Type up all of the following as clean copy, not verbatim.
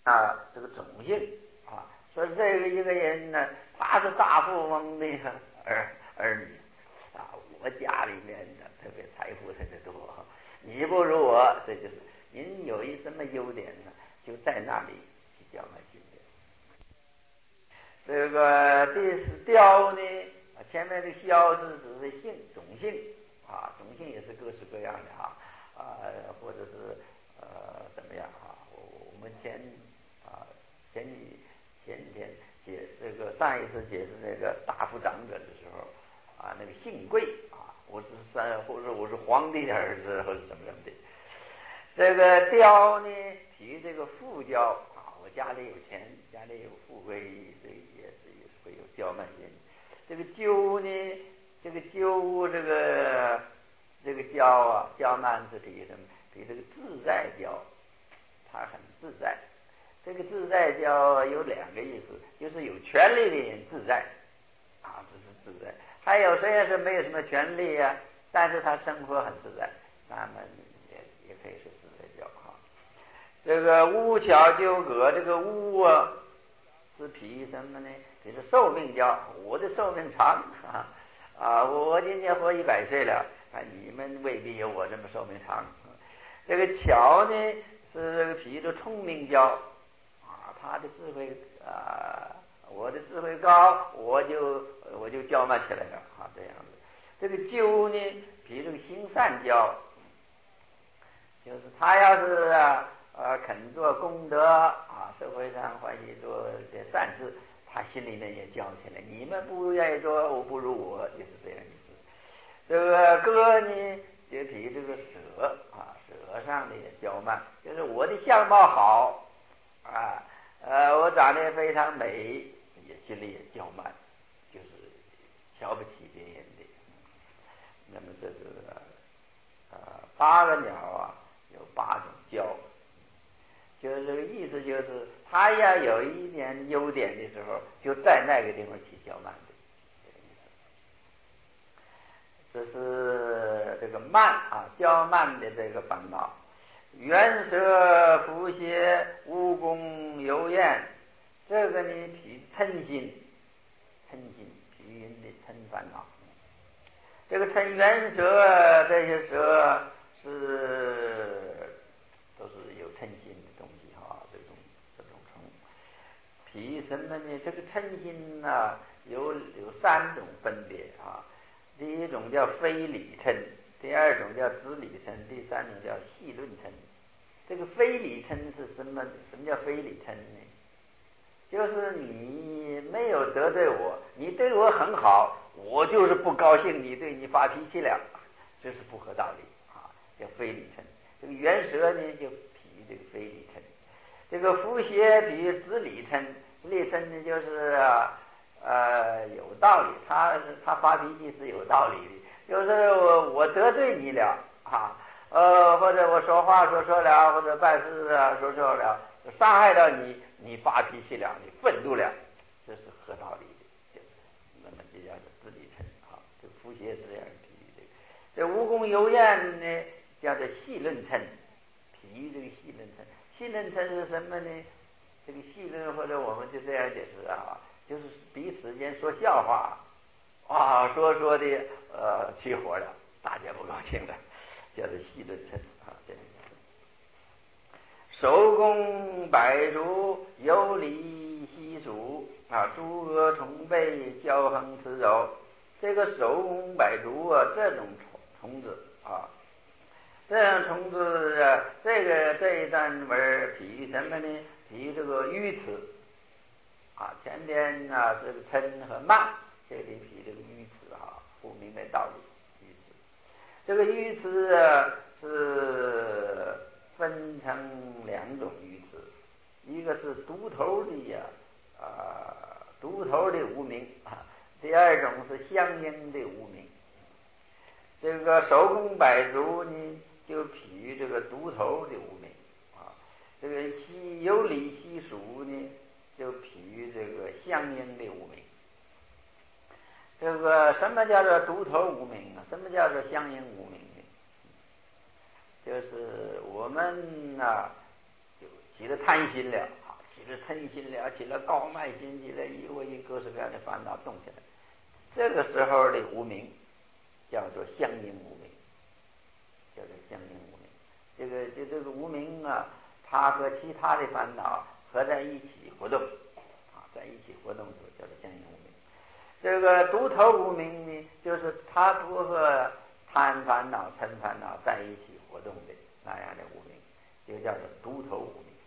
这个种姓啊，说这个一个人呢，他是大富翁的儿女啊，我家里面的特别财富特别多，你不如我，这就是您有什么优点呢，就在那里去交换训练。这个第四雕呢，前面的肖字只是姓种姓啊，种姓也是各式各样的或者是怎么样我们前天这个上一次解释那个大夫长者的时候那个姓贵或者我是皇帝的儿子或者什么的。这个雕呢，提这个富雕我家里有钱，家里有富贵，这也是会有娇慢心。这个鸠呢，这个鸠这个娇慢是提什么？提这个自在娇，他很自在。这个自在娇有两个意思，就是有权利的人自在这是自在。还有虽然是没有什么权利但是他生活很自在，那么也可以是自在娇这个乌巧纠葛，这个乌是比什么呢？比是寿命娇，我的寿命长我今年活100岁了你们未必有我这么寿命长。这个巧呢是这个比这聪明娇他的智慧我的智慧高，我就娇慢起来了这样子。这个纠呢比这个心善娇，就是他要是肯做功德社会上欢喜做些善事，他心里面也娇起来。你们不愿意做，我不如我，就是这样意思。这个歌呢也比这个舌舌上的也娇慢，就是我的相貌好我长得非常美，也心里也娇慢，就是瞧不起别人的。那么这是8个鸟有8种娇，就是这个意思，就是他要有一点优点的时候，就在那个地方起娇慢的。这是这个慢娇慢的这个烦恼。元蛇伏邪蜈蚣尤厌，这个呢比嗔心比人的嗔烦恼。这个嗔元蛇这些蛇都是有嗔心的东西这种虫。比什么呢？这个嗔心有3种分别第一种叫非理嗔，第二种叫子理嗔，第三种叫细论嗔。这个非理嗔是什么？什么叫非理嗔呢？就是你没有得罪我，你对我很好，我就是不高兴，你对你发脾气了，这是不合道理叫非理嗔。这个元蛇呢就比这个非理嗔。这个伏邪比子理嗔，子理嗔呢就是有道理，他发脾气是有道理的，就是我得罪你了或者我说话说错了，或者办事说错了，伤害到你，你发脾气了，你愤怒了，这是合道理的。那么这叫做自理嗔这伏邪是这样比喻的。这蜈蚣尤厌呢，叫做细论嗔，比喻这个细论嗔。细论嗔是什么呢？这个细论或者我们就这样解释就是彼此间说笑话说的起火了，大家不高兴了，叫做细论嗔手工百足，有理稀疏诸恶虫辈，骄横雌柔。这个手工百足这种虫子这种虫子这一段文比喻什么呢？比喻这个愚痴前边这个嗔和慢，这里比这个愚痴不明白道理愚痴。这个愚痴是分成2种愚痴，一个是独头的无明第二种是相应的无明。这个手工百足呢，就比喻这个独头的无明这个有理稀疏呢，就比喻这个相应的无明。这个什么叫做独头无明什么叫做相应无明呢？就是我们就起了贪心了是嗔心了，起了高慢心，起了一为各式各样的烦恼动起来。这个时候的无明叫做相应无明，叫做相应无明。这个无明啊，它和其他的烦恼合在一起活动啊，在一起活动的时候叫做相应无明。这个独头无明呢，就是它不和贪烦恼、嗔烦恼在一起活动的那样的无明，就叫做独头无明。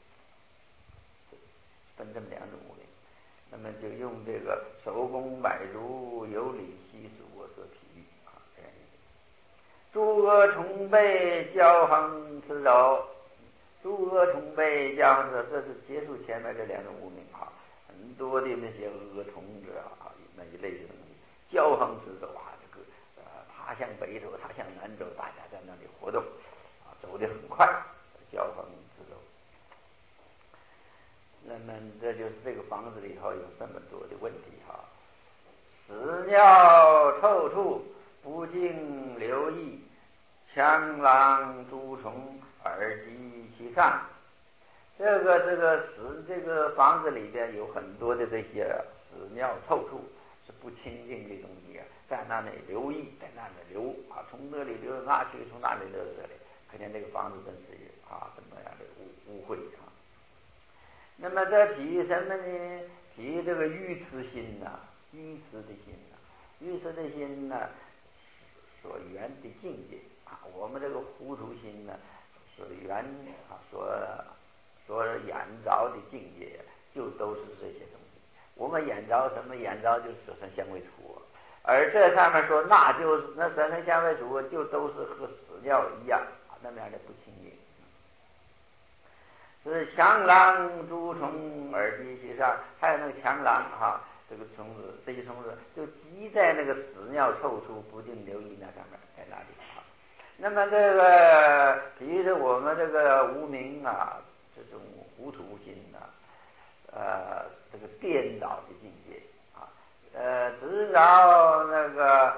分这么两种无明，那么就用这个手工百足，有理悉数我所譬喻啊，这样一个。诸恶重背，骄横持走。诸恶重背，骄横持走，这是结束前面这两种无明啊。很多的那些恶虫子啊，那一类的东西，骄横持走啊，这个他向北走，他向南走，大家在那里活动啊，走得很快，骄横持走。那么这就是这个房子里头有这么多的问题哈，屎尿臭处不经留意，蜣螂蛀虫耳及其上。这个房子里边有很多的这些屎尿臭处是不清净的东西啊，在那里留意，在那里流啊，从这里流到那去，从那里流到这里，可见这个房子真是啊怎么样的污秽啊。那么这比喻什么呢？比喻这个愚痴心呐，愚痴的心呐，愚痴的心呢，所缘的境界啊，我们这个糊涂心呢，所缘啊，所眼着的境界，就都是这些东西。我们眼着什么？眼着就是舍身香味触，而这上面说，那舍身香味触就都是和屎尿一样啊，那么样的不清净。是蜣螂蛀虫耳及其上，还有那个蜣螂哈，这个虫子，这些虫子就积在那个屎尿臭处，不定留意那上面，在那里啊。那么这个，比如说我们这个无明啊，这种糊涂心啊，这个颠倒的境界啊，执着那个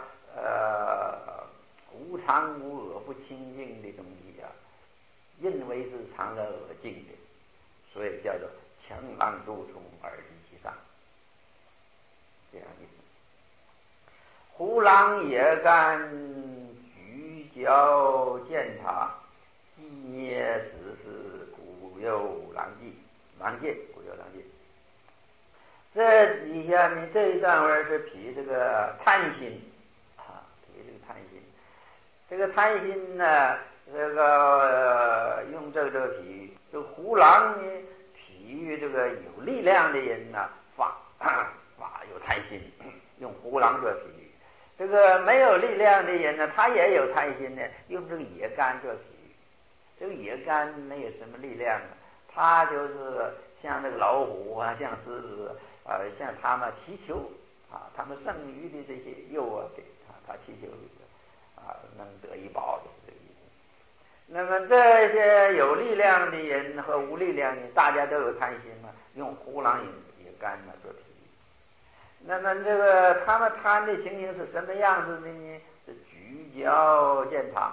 无常无我不清净的东西啊，认为是常乐恶净的，所以叫做蜣螂蛀虫耳及其上，这样意思。虎狼野干举角践踏，鸡捏实是古有狼藉，古有狼藉。这底下呢，这一段文是比这个贪心啊，比这个贪心。这个贪心呢，这个用这个比喻，这个虎狼呢，比喻这个有力量的人呢，发有贪心，用虎狼做比喻。这个没有力量的人呢，他也有贪心呢，用这个野干做比喻。这个野干没有什么力量，他就是像那个老虎啊，像狮子啊，像他们祈求啊，他们剩余的这些肉啊，给他祈求啊，能得一报，就是这个意思。那么这些有力量的人和无力量的人，大家都有贪心嘛，用虎狼野干嘛做比喻。那么这个他们贪的情形是什么样子的呢？是举角践踏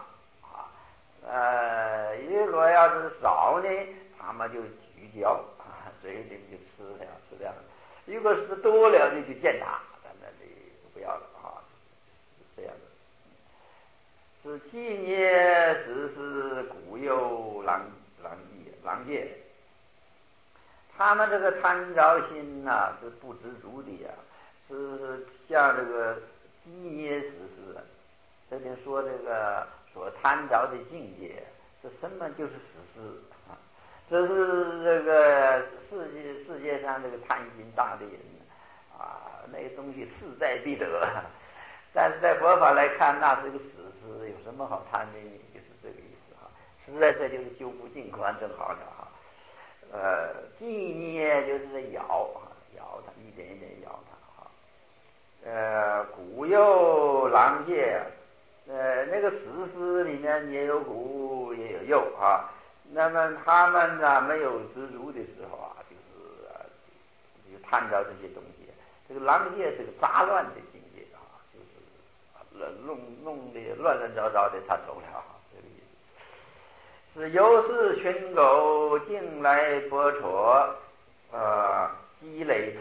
啊，如果要是少呢，他们就举角啊，嘴里就吃掉了；如果是多了呢，就践踏，那里不要了啊，是这样的。是纪念实是古有狼藉，他们这个贪着心呐，是不知足的呀，是像这个纪念实是，这里说这个所贪着的境界是什么？就是实施啊，这是这个世界上这个贪心大的人啊，那个东西势在必得。但是在佛法来看，那是个死事，有什么好贪的呢？就是这个意思哈。实在这就是修不净观正好了哈。纪念就是咬它，一点一点咬它哈。古有狼藉，那个死尸里面也有骨也有肉啊。那么他们呢，没有知足的时候啊，就是贪着这些东西。这个狼藉是个杂乱的境界啊，就是弄得乱糟糟的，他走了，这个意思。是由是群狗进来剥戳，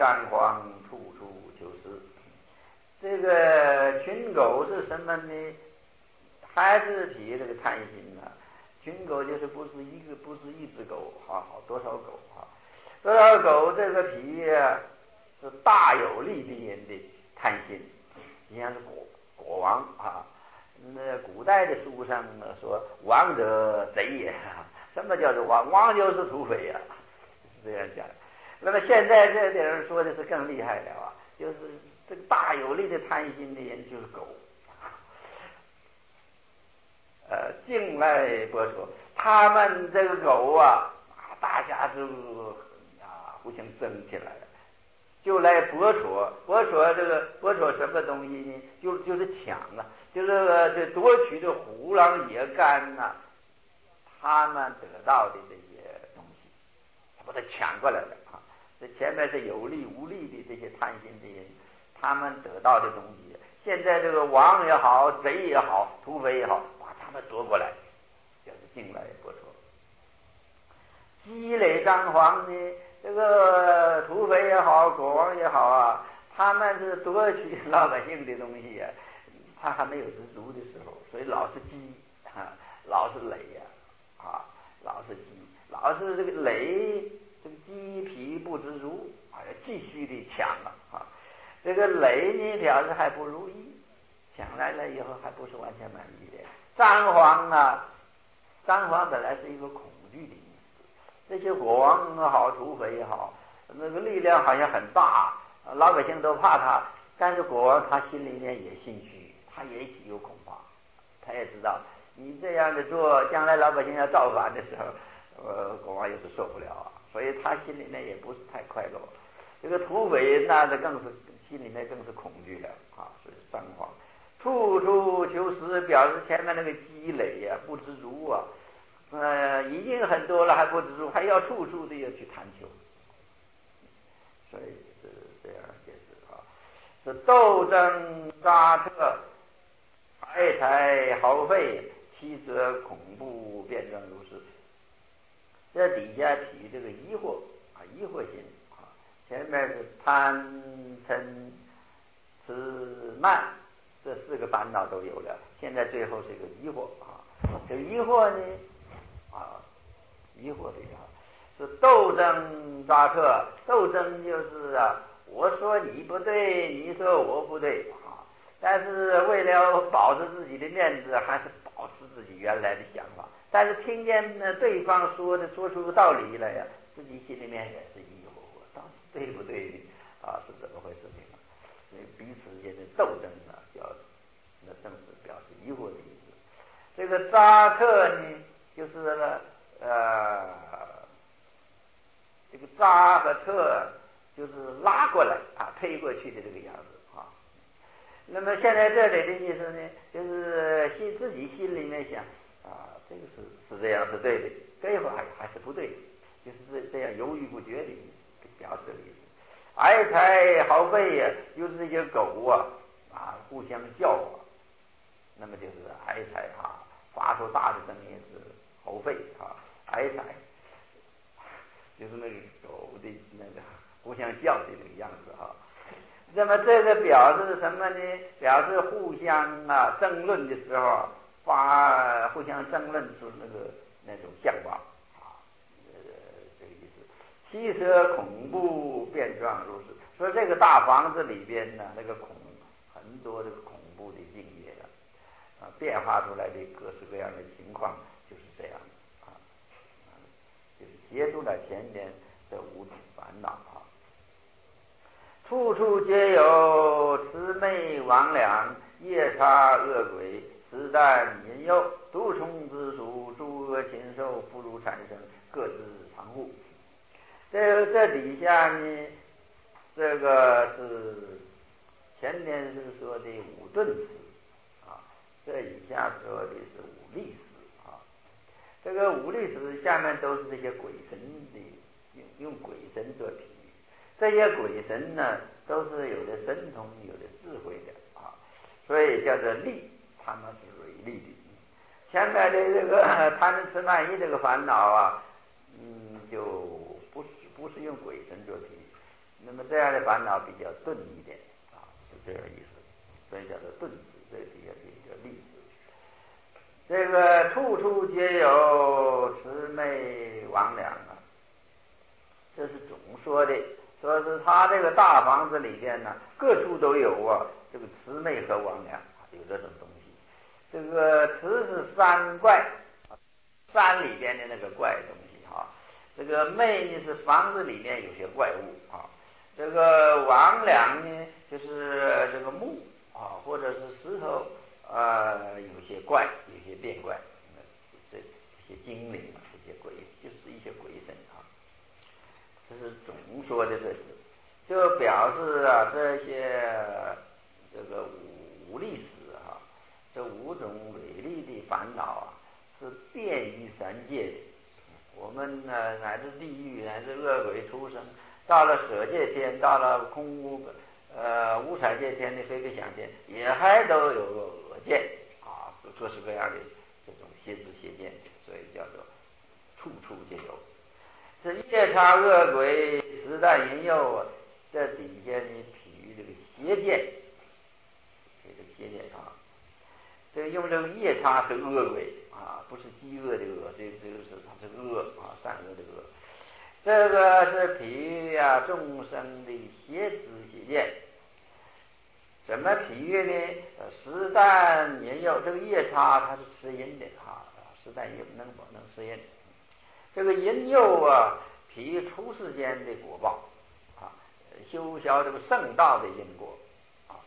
张皇，处处求食。这个群狗是什么呢？还是比这个贪心呢？群狗就是不是一只狗，好多少狗啊？多少狗这个比是大有力的人的贪心，你像是国王啊。那古代的书上说王者贼也，什么叫做王？王就是土匪呀，是这样讲。那么现在这点人说的是更厉害了啊，就是这个大有力的贪心的人就是狗。近来播出，他们这个狗啊，大家就互相争起来了，就来博戳什么东西呢？就是抢啊，就是这夺取这虎狼野干呐，他们得到的这些东西，他把它抢过来了啊！这前面是有利无利的这些贪心的人，他们得到的东西，现在这个王也好，贼也好，土匪也好，把他们夺过来，就是进来博戳。积累张皇呢，这个土匪也好，国王也好啊，他们是夺取老百姓的东西啊，他还没有知足的时候，所以老是积老是累呀，老是积，老是这个累，这个积疲不知足，要继续的抢啊，这个累呢表示还不如意，抢来了以后还不是完全满意的。张皇啊，张皇本来是一个恐惧的意思，这些国王也好，土匪也好，那个力量好像很大，老百姓都怕他，但是国王他心里面也心虚，他也有恐怕，他也知道你这样的做，将来老百姓要造反的时候，国王也是受不了啊，所以他心里面也不是太快乐。这个土匪那更是心里面更是恐惧了啊，所以张皇处处求食，表示前面那个积累呀，不知足啊，已经很多了还不知足，还要处处的要去贪求，所以是这样解释啊。是斗争杀特，爱财耗费，其则恐怖变成如是。这底下提这个疑惑啊，疑惑心啊，前面是贪嗔痴慢这四个烦恼都有了，现在最后是一个疑惑啊。这个疑惑呢疑惑的是斗争抓克，斗争就是我说你不对，你说我不对啊，但是为了保持自己的面子，还是保持自己原来的想法。但是听见对方说出道理来呀，自己心里面也是疑惑，到底对不对的啊？是怎么回事情啊？所以彼此间的斗争那正是表示疑惑的意思。这个扎克呢，就是这个扎和特就是拉过来推过去的这个样子啊。那么现在这里的意思呢，就是自己心里面想这个是这样是对的，这会还是不对，就是这样犹豫不决的意思，表示的意思。爱财耗费呀，就是这些狗互相叫那么就是爱财发出大的声音是耗费爱财，就是那个狗的那个互相叫的那个样子那么这个表示什么呢？表示互相争论的时候互相争论出那种相貌这个意思。其实恐怖变状如是，说这个大房子里边呢，那个很多的恐怖的境界变化出来的各式各样的情况就是这样就是结束了前面这五种烦恼处处皆有魑魅魍魉，夜叉恶鬼，实但引诱，毒虫之属，诸恶禽兽，妇孺产生，各自藏护。这底下呢，这个是前面是说的五顿词这以下说的是五力词这个五力词下面都是这些鬼神的，用鬼神做比喻。这些鬼神呢，都是有的神通，有的智慧的所以叫做力，他们是锐利的。前面的这个贪嗔痴慢疑这个烦恼就不是用鬼神做比喻， 那么这样的烦恼比较钝一点啊，是这个意思，所以叫做钝子，这比较利子。这个处处皆有魑魅魍魉啊，这是总说的，说是他这个大房子里边呢，各处都有啊，这个魑魅和魍魉有这种东西。这个魑是山怪，山里边的那个怪东西啊。这个魅呢是房子里面有些怪物啊。这个魍魉呢就是这个木啊，或者是石头有些怪，有些变怪，这些精灵，这些鬼，就是一些鬼神啊。这是总说的，这是就表示啊，这些这个五力史啊，这五种伟力的烦恼啊，是遍于三界的。我们乃至地狱，乃至恶鬼出生，到了舍界天，到了空无五彩界天的非非想天，也还都有恶见啊，各式各样的这种邪知邪见，所以叫做处处皆有。这夜叉恶鬼十大淫诱啊，这底下呢比喻这个邪见，这个邪见啊，这个用这个夜叉是恶鬼啊，不是饥饿的饿，这个是它是恶啊，善恶的恶。这个是比喻啊众生的邪知邪见。怎么比喻呢？十大淫诱，这个夜叉它是吃阴的啊，十大淫诱能吃阴。这个淫诱啊，比喻出世间的果报啊，修销这个圣道的因果啊，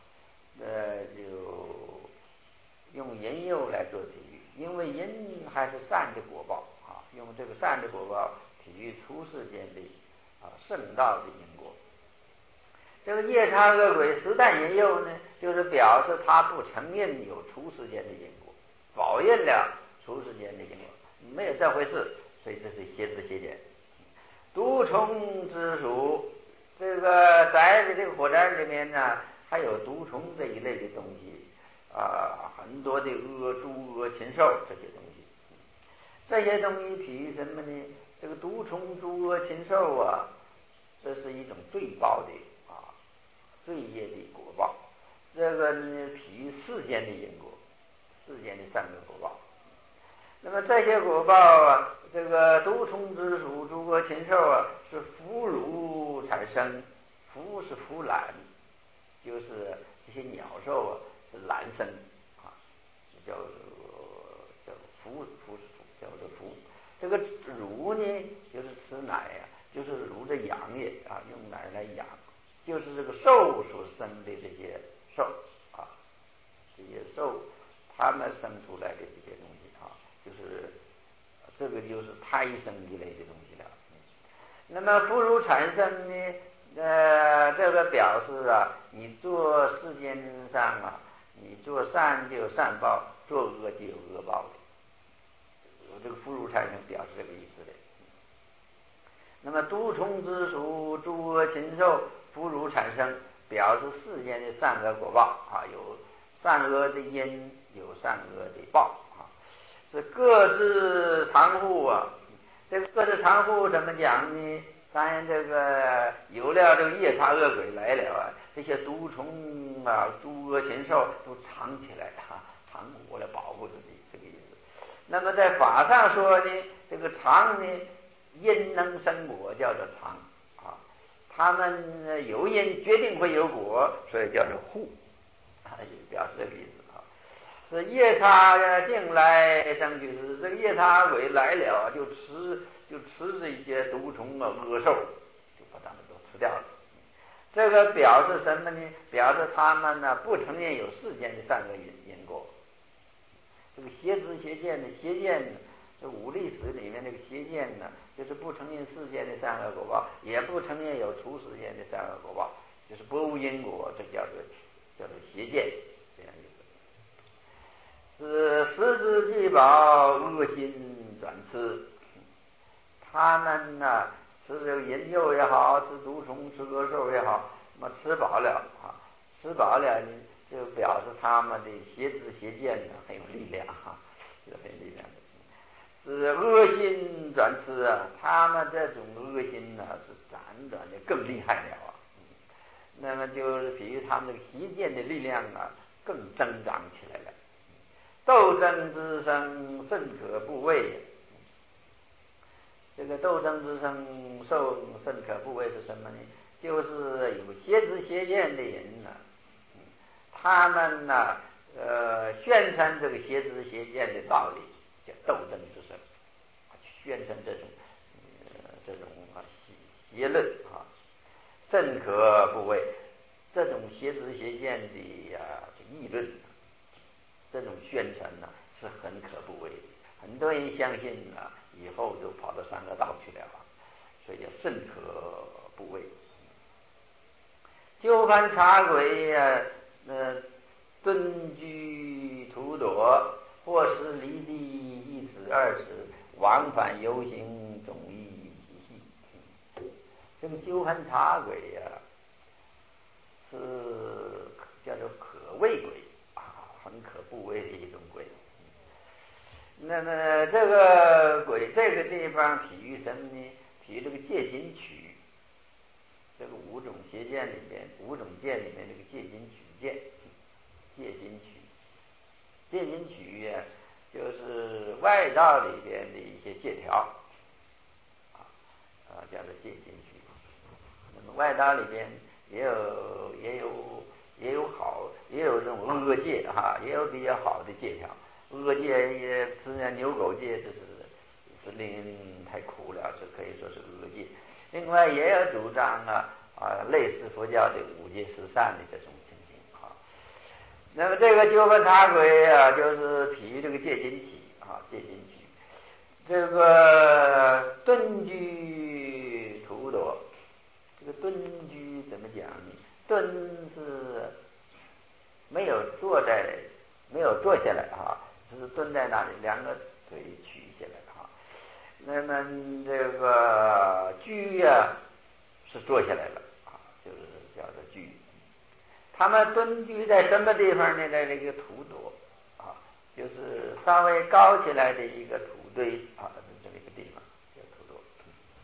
就用淫诱来做比喻，因为淫还是善的果报啊，用这个善的果报比喻出世间的圣道的因果。这个夜叉恶鬼十大淫诱呢，就是表示他不承认有出世间的因果，否认了出世间的因果，没有这回事，所以这是邪知邪见。毒虫之属，这个在这个火灾里面呢，还有毒虫这一类的东西很多的猪鹅禽兽这些东西。这些东西比喻什么呢？这个毒虫猪鹅禽兽啊，这是一种罪报的罪业的果报。这个呢比喻世间的因果，世间的善恶果报。那么这些果报啊，这个毒虫之属诸恶禽兽啊，是腐乳产生。腐是腐懒，就是这些鸟兽啊是懒生啊，叫腐叫做腐。这个乳呢就是吃奶呀，就是乳的养也啊，用奶来养，就是这个兽所生的这些兽啊，这些兽他们生出来的这些东西啊，就是这个就是胎生一类的东西了。那么腐乳产生呢，这个表示啊，你做世间上啊，你做善就有善报，做恶就有恶报的。有这个腐乳产生表示这个意思的。那么毒虫之属诸恶禽兽，腐乳产生，表示世间的善恶果报啊，有善恶的因，有善恶的报啊，是各自藏护啊。这个各自藏护怎么讲呢？当然，这个有了这个夜叉恶鬼来了啊，这些毒虫啊、诸恶禽兽都藏起来藏果来保护自己，这个意思。那么在法上说呢，这个藏呢，因能生果，叫做藏啊。他们有因决定会有果，所以叫做护啊，表示这个意思啊。是夜叉进来生就是这个夜叉鬼来了，就吃这些毒虫啊、恶兽，就把他们都吃掉了。这个表示什么呢？表示他们呢不承认有世间的善恶因果。这个邪知邪见的邪见呢，这五力史里面这个邪见呢，就是不承认世间的善恶果报，也不承认有出世间的善恶果报，就是不无因果，这叫做邪见，这样意思。是食之既饱，恶心转痴。他们呢，吃这个淫诱也好，吃毒虫、吃恶兽也好，那么吃饱了啊，吃饱了呢，就表示他们的邪知邪见呢很有力量是很有力量的。是恶心转痴啊，他们这种恶心呢是辗转的更厉害了那么就是比喻他们这个邪见的力量啊更增长起来了。斗争之声甚可怖畏。这个斗争之声甚可怖畏是什么呢？就是有邪知邪见的人呢，他们呢宣传这个邪知邪见的道理，叫斗争之声，宣传这种邪论啊，甚可怖畏。这种邪知邪见的议论，这种宣传呢是很可怖畏的。很多人相信啊，以后就跑到三恶道去了，所以叫甚可怖畏。鸠梵茶鬼遁居途躲，或是离地一尺二尺，往返游行，总亦喜戏。这个鸠梵茶鬼是叫做可畏鬼很可怖畏的一种鬼。那么这个鬼这个地方比喻什么呢？比喻这个戒禁曲，这个五种邪见里面，五种戒里面这个戒禁曲戒，戒禁曲，戒禁曲就是外道里边的一些戒条叫做戒禁曲。那么外道里边也有好，也有这种恶戒也有比较好的戒条。恶戒也是牛狗戒，这是令人太苦了，这可以说是恶戒。另外也有主张类似佛教的五戒十善的这种情形那么这个鸠梵茶鬼就是比喻这个戒禁曲戒禁曲。这个遁居途躲，这个遁居怎么讲呢？遁是没有坐下来就是蹲在那里，两个腿曲下来那么这个居是坐下来了就是叫做居。他们蹲居在什么地方呢？在这个土埵就是稍微高起来的一个土堆这么一个地方叫土埵。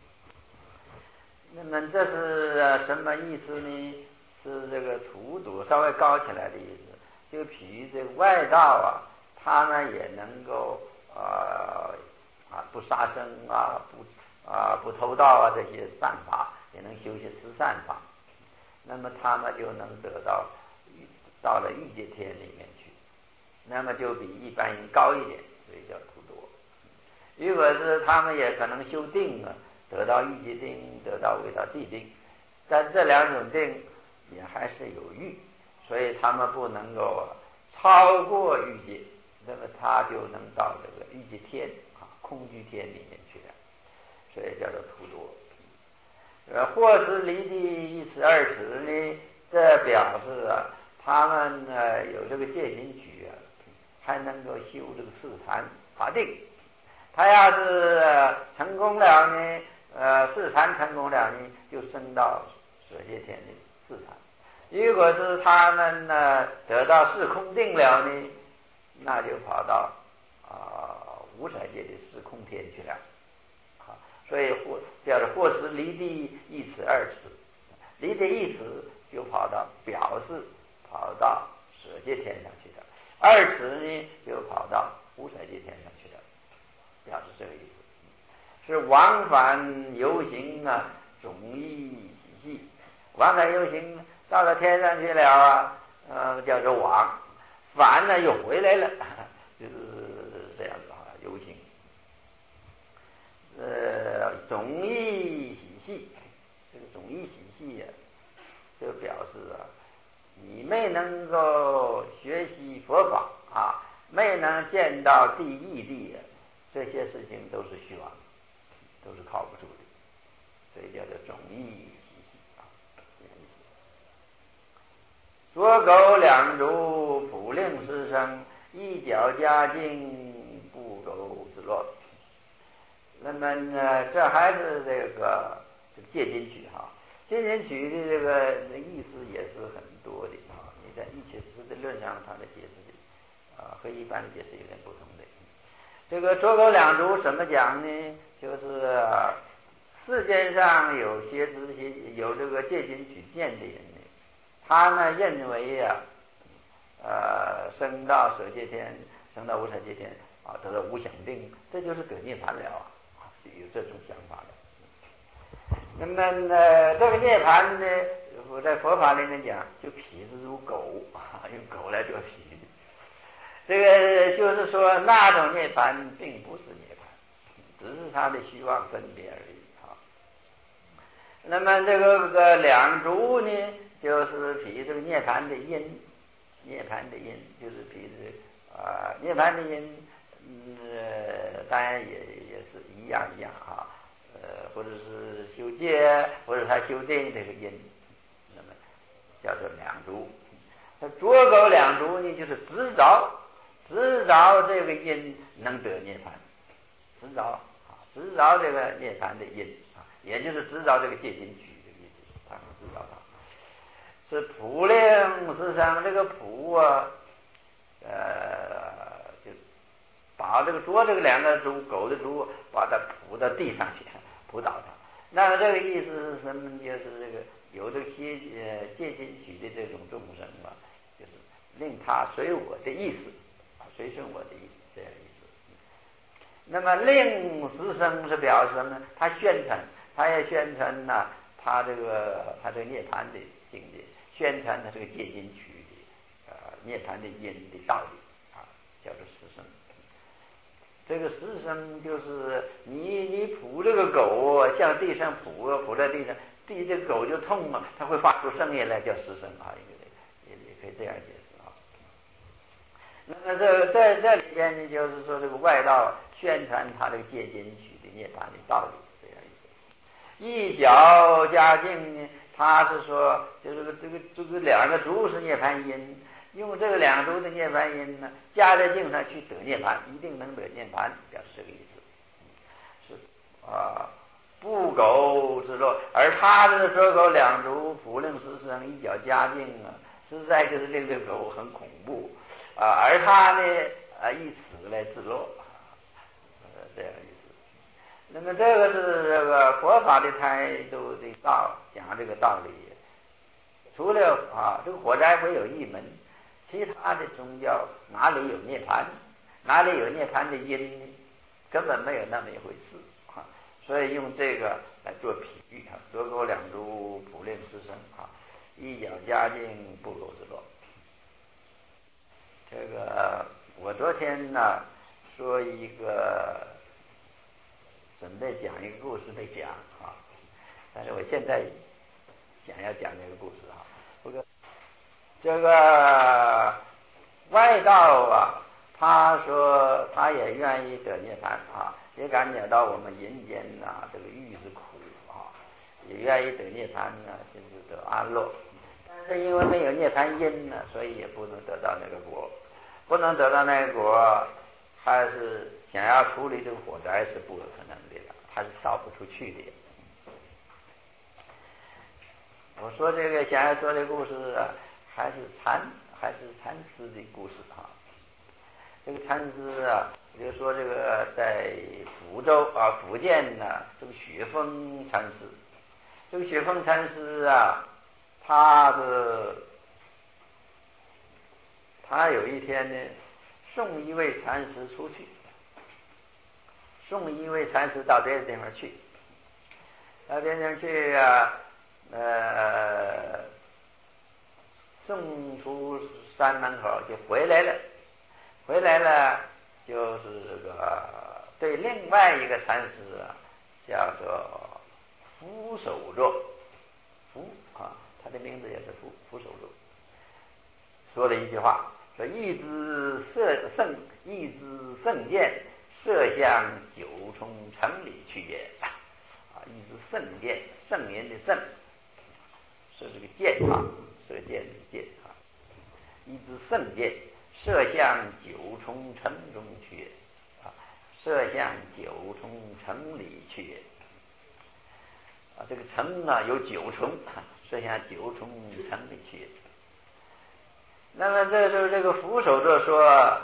那么这是什么意思呢？是这个土埵稍微高起来的意思，就比喻这个外道他们也能够不杀生不偷盗这些善法，也能修些慈善法。那么他们就能得到了欲界天里面去，那么就比一般人高一点，所以叫土埵。如果是他们也可能修定得到欲界定，得到为道地定，但这两种定也还是有欲，所以他们不能够超过欲界，那么他就能到这个欲界天空居天里面去了，所以叫做土埵。或是离地一尺二尺呢，这表示他们有这个戒禁曲还能够修这个四禅法定。他要是成功了呢，四禅成功了呢，就升到舍界天的四禅。如果是他们得到四空定了呢，那就跑到无色界的四空天去了所以叫做或是离地一尺二尺，离地一尺就表示跑到舍界天上去的，二尺呢就跑到无色界天上去的，表示这个意思。是往返游行总亦喜戏。往返游行到了天上去了叫做往，返又回来了，就是这样子游行。总亦喜戏，这个总亦喜戏就表示你没能够学习佛法没能见到第一地这些事情都是虚妄，都是靠不住的，所以叫做总亦喜戏左狗两足，普令师生，一脚家境，不苟之乐。那么这还是这个戒禁曲戒禁曲的这个意思也是很多的你在一切实的论上，它的解释和一般的解释有点不同的。这个左狗两足怎么讲呢？就是世界上有这个戒禁曲见的人呢， 他呢认为升到舍界天，升到无色界天啊，得到无想定，这就是得涅槃了啊，有这种想法的。那么这个涅槃呢，我在佛法里面讲，就譬之如狗啊，用狗来做比喻。这个就是说，那种涅槃并不是涅槃，只是他的虚妄分别而已啊。那么这个两足呢，就是比这个涅槃的因，涅槃的因就是比涅槃的因，当然也是一样啊，或者是修戒，或者他修定这个因，那么叫做两足。那捉狗两足呢，就是执着这个因能得涅槃，执着这个涅槃的因啊，也就是执着这个戒禁取这个意思，他们知道它是普令实上这个普啊，就把这个捉这个两个猪狗的猪，把它扑到地上去，扑倒它。那么这个意思是什么？就是这个有这个戒禁取的这种众生嘛，就是令他随我的意思。随顺我的意思，这样意思。那么令实生是表示什么？他宣传，他也宣传呢，他这个涅槃的境界，宣传他这个戒禁取的涅槃的因的道理啊，叫做实生。这个实生就是你扑这个狗向地上扑在地上，这个狗就痛了，它会发出声音来，叫实生啊，也可以这样解释。那么在这里边呢，就是说这个外道宣传他这个戒禁取的涅槃的道理，这样意思。一脚加净呢，他是说就是这个两个足是涅槃因，用这个两足的涅槃因呢，加在净上去得涅槃，一定能得涅槃，表示这个意思。是不苟之乐，而他这个捉狗两足，普令实生，一脚加净啊，实在就是这个狗很恐怖。而他呢，以此来自乐，这样意思。那么这个是这个佛法的态度的讲这个道理。除了这个火灾会有一门，其他的宗教哪里有涅槃，哪里有涅槃的因呢？根本没有那么一回事啊。所以用这个来做比喻啊，捉狗两足，普令实生啊，一脚加净，不苟之乐。这个我昨天呢说一个准备讲一个故事没讲啊，但是我现在想要讲这个故事啊。不过这个外道他说他也愿意得涅槃啊，也感觉到我们人间这个欲是苦啊，也愿意得涅槃就是得安乐。但是因为没有涅槃因所以也不能得到那个果，不能得到那个果，还是想要处理这个火灾是不可能的，他是烧不出去的。我说这个想要说这个故事还是禅师的故事这个禅师比如说这个在福建这个雪峰禅师，这个雪峰禅师他有一天呢，送一位禅师出去，送一位禅师到别的地方去，到别的地方去送出山门口就回来了，就是这个对另外一个禅师叫做福守座，他的名字也是福守座，说了一句话，说一支圣剑，射向九重城里去也。一支圣剑，圣人的圣，是这个箭射箭的箭一支圣箭，射向九重城中去也。射向九重城里去也。这个城有九重，射向九重城里去也。那么这时候这个福守座说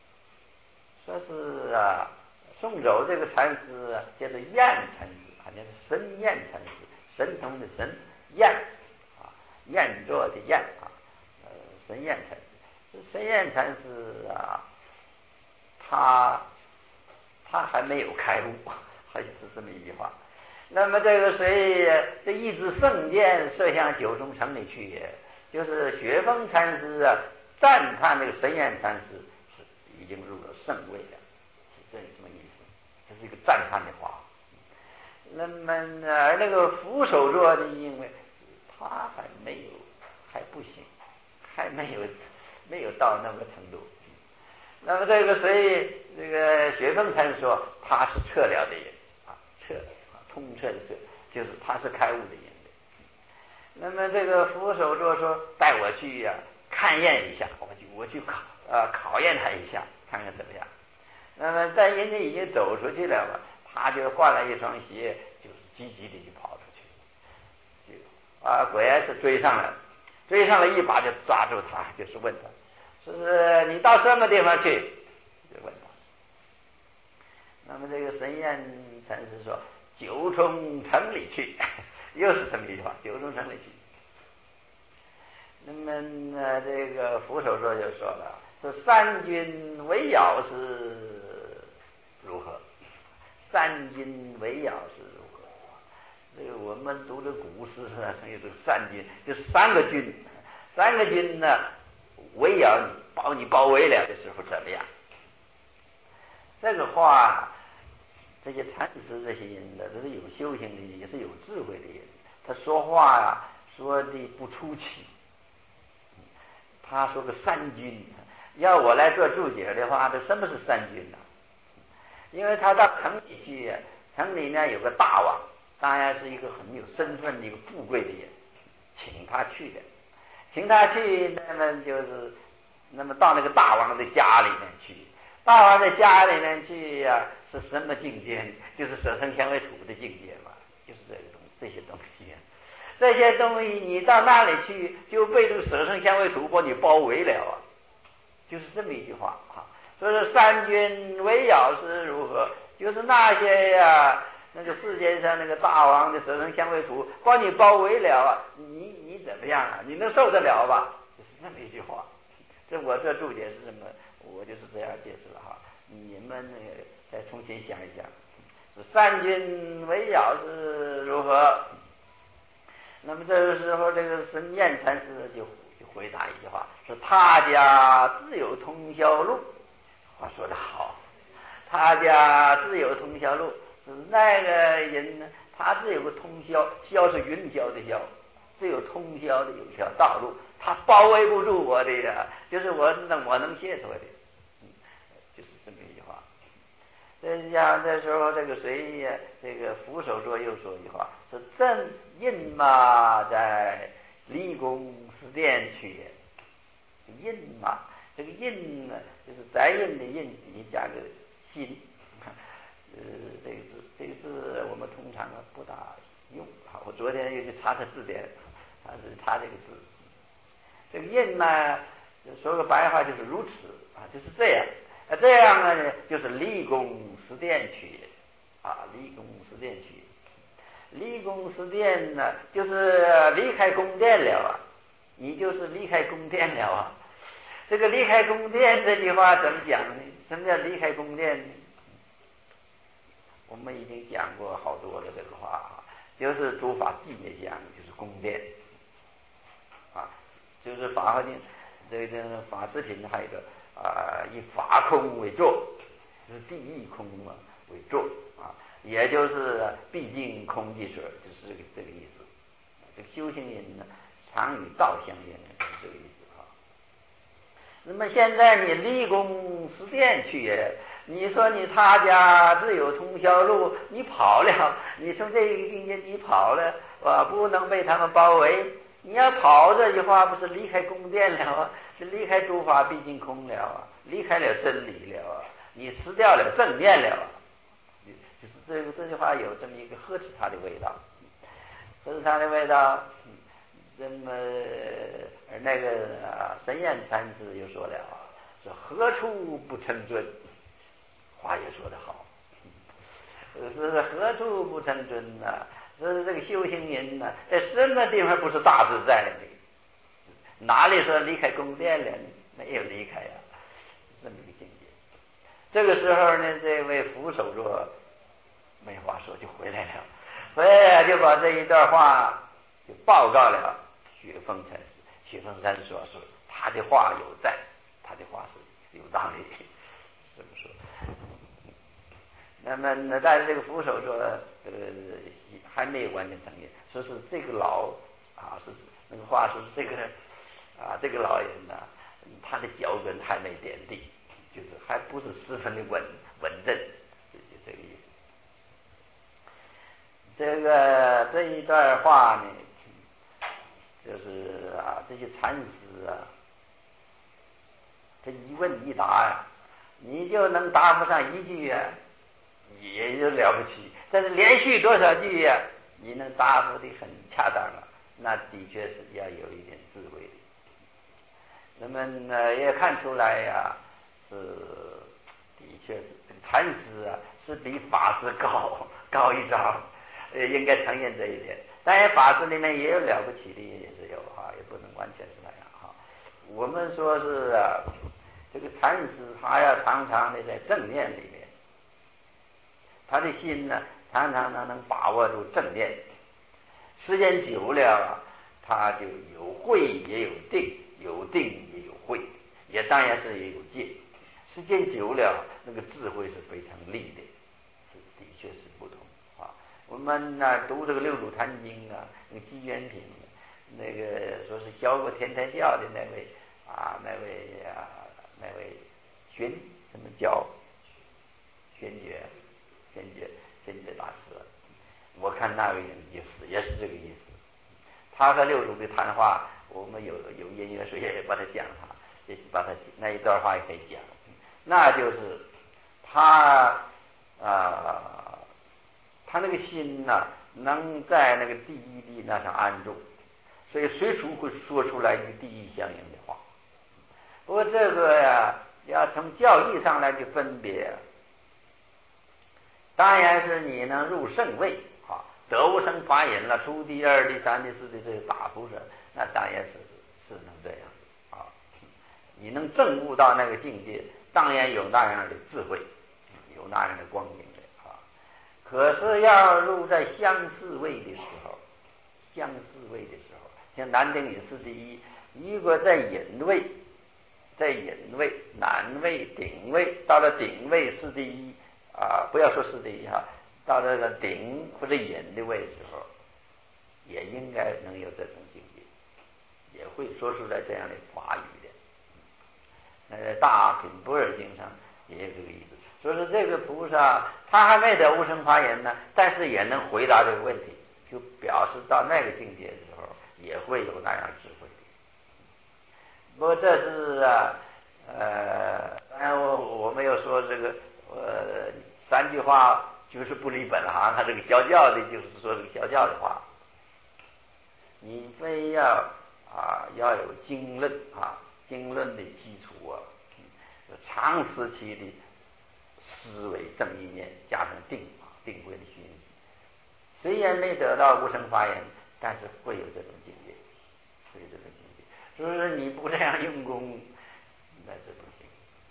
是送走这个禅师叫做燕禅师，好像是神燕禅师，神通的神燕砚座的砚啊，神砚禅师。神砚禅师啊，他还没有开悟，还是这么一句话。那么这个谁这一支圣剑射向九重城里去，就是雪峰禅师啊赞叹这个神砚禅师是已经入了圣位了，是这什么意思？这是一个赞叹的话。那么而那个扶手座的，因为他还不行，还没有到那个程度。那么这个所以这个雪峰禅师说他是彻了的人啊，通彻的彻，就是他是开悟的人。那么这个扶手座说带我去勘验一下，我去考验他一下，看看怎么样。那么在人家已经走出去了嘛，他就换了一双鞋，就是积极的就跑出去，果然是追上了一把就抓住他，就是问他，是你到什么地方去？就问他。那么这个神砚禅师说九重城里去，又是这么一句话，九重城里去。那么这个扶手座就说了，说三军围绕是如何？三军围绕是如何？这个我们读的古诗上有这个三军，就是三个军呢围绕你，把你包围了的时候怎么样？这个话，这些禅师这些人呢，都是有修行的人，也是有智慧的人。他说话说的不出奇。他说个三军，要我来做注解的话，这什么是三军呢？因为他到城里去，城里呢有个大王，当然是一个很有身份的一个富贵的人，请他去，那么到那个大王的家里面去，大王的家里面去是什么境界？就是舍身香味土的境界嘛，就是这些东西。这些东西你到那里去，就被这个舍身香味土把你包围了就是这么一句话啊。所以说三军围绕是如何？就是那些那个世界上那个大王的舍身香味土把你包围了你怎么样你能受得了吧？就是这么一句话。我这注解是什么？我就是这样解释了哈。你们再重新想一想，三军围绕是如何？那么这个时候，这个神砚禅师就回答一句话，说他家自有通宵路。话说得好，他家自有通宵路，是那个人呢，他自有个通宵，宵是云霄的霄，自有通宵的有条道路，他包围不住我的就是我能解脱的，就是这么一句话。这时候这个这个扶手座又说一句话，说朕印马在离宫司殿去，印马这个印呢，就是宅印的印，你加个心，这个字我们通常不大用我昨天又去查字典，查这个字，这个印呢，说个白话就是如此就是这样。这样呢，就是离宫司殿去离宫司殿去。离宫司殿呢，就是离开宫殿了你就是离开宫殿了这个离开宫殿这句话怎么讲呢？什么叫离开宫殿呢？我们已经讲过好多的这个话就是诸法纪也讲，就是宫殿就是法华经这个法制品还有一个以法空为座，就是地义空为座也就是毕竟空即水，就是这个意思。这个修行人呢，常与道相应，就是这个意思那么现在你离宫司殿去你说你他家自有通宵路，你跑了，你从这个境界你跑了不能被他们包围。你要跑这句话不是离开宫殿了是离开诸法毕竟空了离开了真理了你失掉了正念了就是这句话有这么一个呵斥他的味道，那么那个神砚禅师又说了说何处不成尊，话也说得好，是何处不成尊说这个修行人在什么地方不是大自在的？ 哪里说离开宫殿了？没有离开呀，这么一个境界。这个时候呢，这位扶手座没话说就回来了，回来就把这一段话就报告了雪峰禅师。雪峰禅师说他的话有在，他的话是有道理，这么说。那么但是这个扶手座还没有完全承认，说是这个老是那个话说是这个老人呢，他的脚跟还没点地，就是还不是十分的稳正，就这个意思。这一段话呢，就是这些禅师他一问一答呀，你就能答不上一句呀，也就了不起。但是连续多少句呀，你能答复的很恰当了，那的确是要有一点智慧的。那么也看出来呀，的确是禅师是比法师高一招，应该承认这一点。当然法师里面也有了不起的，也是有也不能完全是那样我们说是这个禅师他要常常的在正念里面，他的心呢常常能把握住正念，时间久了他就有慧也有定，有定也有慧，也当然是也有戒。时间久了，那个智慧是非常利的，的确是不同我们读这个《六祖坛经》那个机缘品，那个说是教过天台教的那位玄什么教玄觉大师，我看那位也是这个意思。他和六祖的谈话，我们有音乐水也把它讲也把它那一段话也可以讲。那就是他那个心能在那个第一地那上安住，所以随处会说出来一个第一相应的话。不过这个要从教义上来去分别，当然是你能入圣位得无生法忍了，初地、二地、三地、四地，这个大菩萨，那当然是能这样你能证悟到那个境界，当然有那样的智慧，有那样的光明的可是要入在相似位的时候，像南顶隐士第一，一个在隐位，南位、顶位，到了顶位是第一不要说是第一到了个顶或者隐的位的时候，也应该能有这种境界，也会说出来这样的法语的。大品般若经上也有这个意思，说是这个菩萨他还没得无生法忍呢，但是也能回答这个问题，就表示到那个境界的时候也会有那样智慧的。不过这是当然我没有说这个三句话就是不离本行，他这个教教的就是说这个教教的话，你非要要有经论经论的基础长时期的思维正意念，加上定慧的熏习，虽然没得到无生法忍，但是会有这种境界，所以说你不这样用功，那是不行，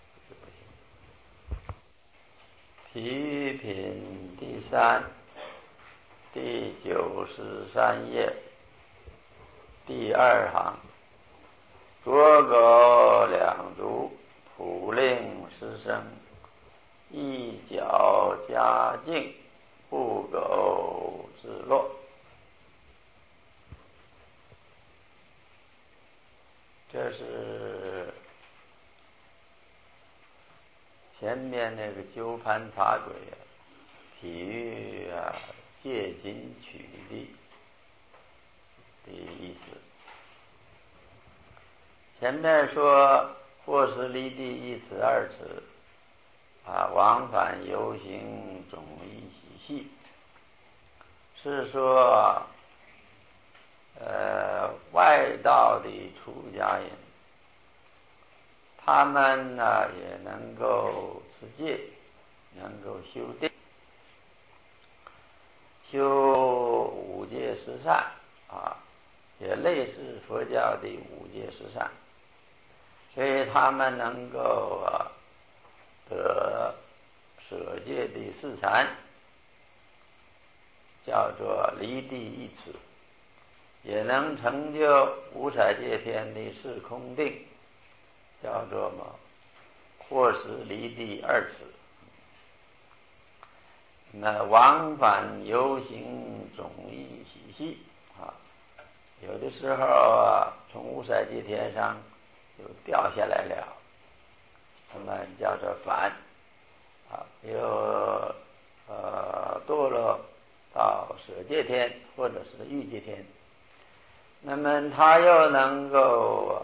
体育品第3第93页第2行，左狗两足，普令师生，一脚加净，不苟自落。这是前面那个鸠盘茶鬼体育借金取利的意思。前面说或是离地一尺二尺往返游行总一习气，是说外道的出家人，他们也能够持戒，能够修定，修五戒十善也类似佛教的五戒十善，所以他们能够得舍戒的四禅，叫做离地一持，也能成就无彩界天的四空定，叫做或是离地二持。那往返游行总意喜系有的时候从无色界天上就掉下来了，那么叫做返又堕落到舍界天或者是欲界天，那么他又能够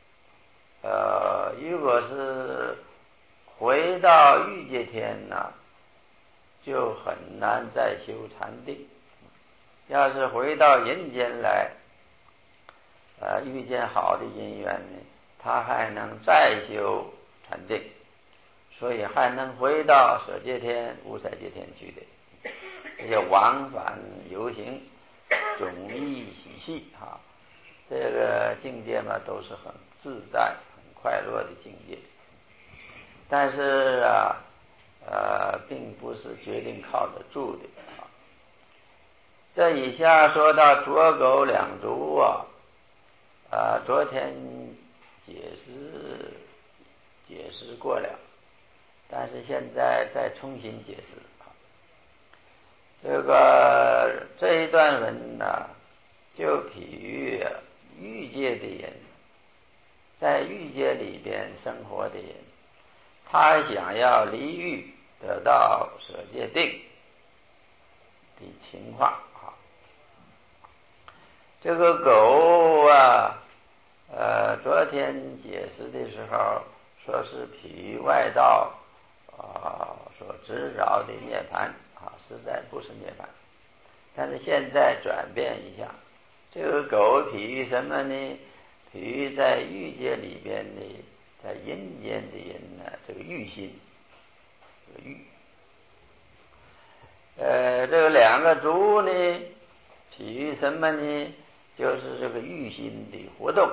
如果是回到欲界天就很难再修禅定。要是回到人间来遇见好的因缘呢，他还能再修禅定，所以还能回到舍界天无色界天去的。这些往返游行总意喜系这个境界都是很自在很快乐的境界，但是并不是决定靠得住的这以下说到浊狗两足昨天解释过了，但是现在再重新解释这一段文就比喻欲界的人，在欲界里边生活的人，他想要离欲得到舍界定的情况这个狗昨天解释的时候说是譬喻外道所执着的涅槃实在不是涅槃。但是现在转变一下，这个狗譬喻什么呢？譬喻在欲界里边的，在阴间的人这个欲心，这个欲这个两个足呢，譬喻什么呢？就是这个欲心的活动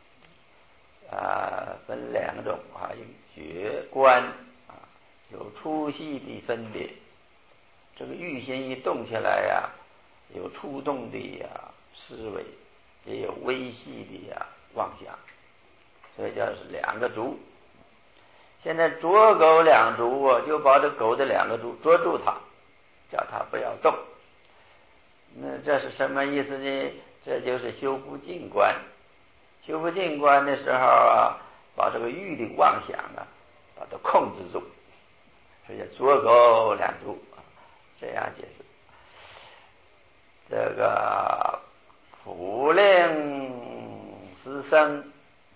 分两种有觉观有粗细的分别。这个欲心一动起来有触动的思维，也有微细的妄想，所以叫是两个足。现在捉狗两足就把这狗的两个足捉住它，叫它不要动。那这是什么意思呢？这就是修不净观。修不净观的时候把这个欲的妄想把它控制住，所以叫捉狗两足这样解释。这个普令师生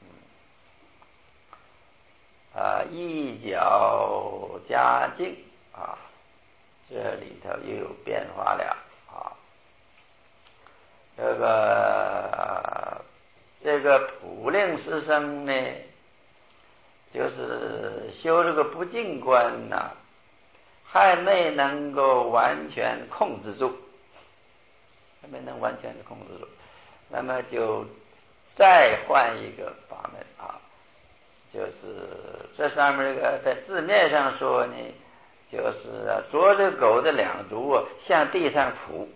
一脚加净这里头又有变化了这个普令师生呢，就是修这个不净观还没能够完全控制住，还没能完全的控制住，那么就再换一个法门就是这上面这个在字面上说呢，就是捉着狗的两足向地上扑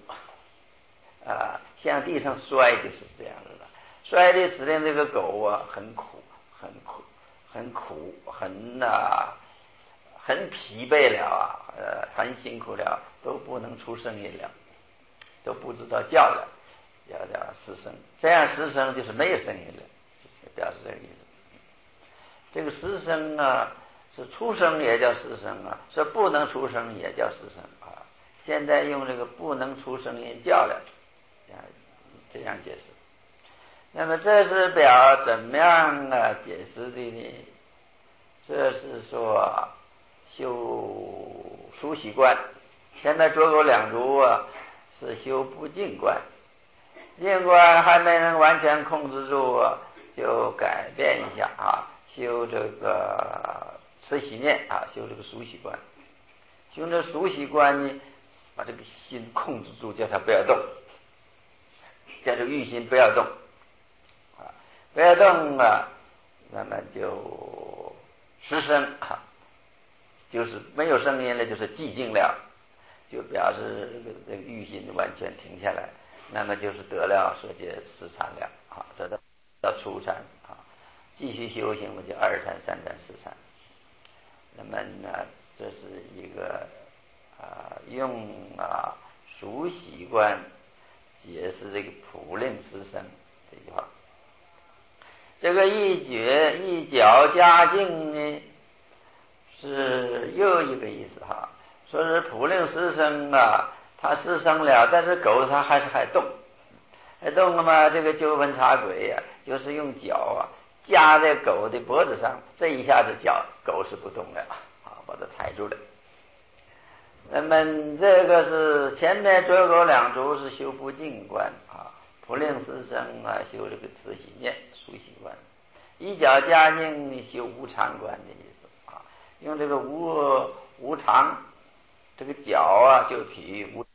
向地上摔，就是这样子的。摔的时间这个狗很苦很疲惫了很辛苦了，都不能出声音了，都不知道叫了，叫失声。这样失声就是没有声音了，表示这个意思。这个失声是出声也叫失声是不能出声也叫失声现在用这个不能出声音叫了，这样解释。那么这是表怎么样解释的呢？这是说修熟习观。现在捉狗两足是修不净观，净观还没能完全控制住就改变一下修这个持习念修这个熟习观。修这熟习观呢，把这个心控制住，叫它不要动。 叫做欲心不要动啊，不要动啊，那么就失声啊，就是没有声音了，就是寂静了，就表示这个欲心完全停下来，那么就是得了世界四禅了啊，得到初禅啊，继续修行嘛，就二禅、三禅、四禅。那么呢，这是一个用熟习惯解释这个普令失声这句话。这个一脚加静呢，是又一个意思哈，说是普令失声啊，它失声了，但是狗它还动，还动了嘛？这个九分茶鬼呀，就是用脚夹在狗的脖子上，这一下子狗是不动了啊，把它抬住了。那么这个是前面左狗两足是修不净观啊，普令失声修这个慈喜念熟习观，一脚加静修无常观的意思啊，用这个无常这个脚就比喻无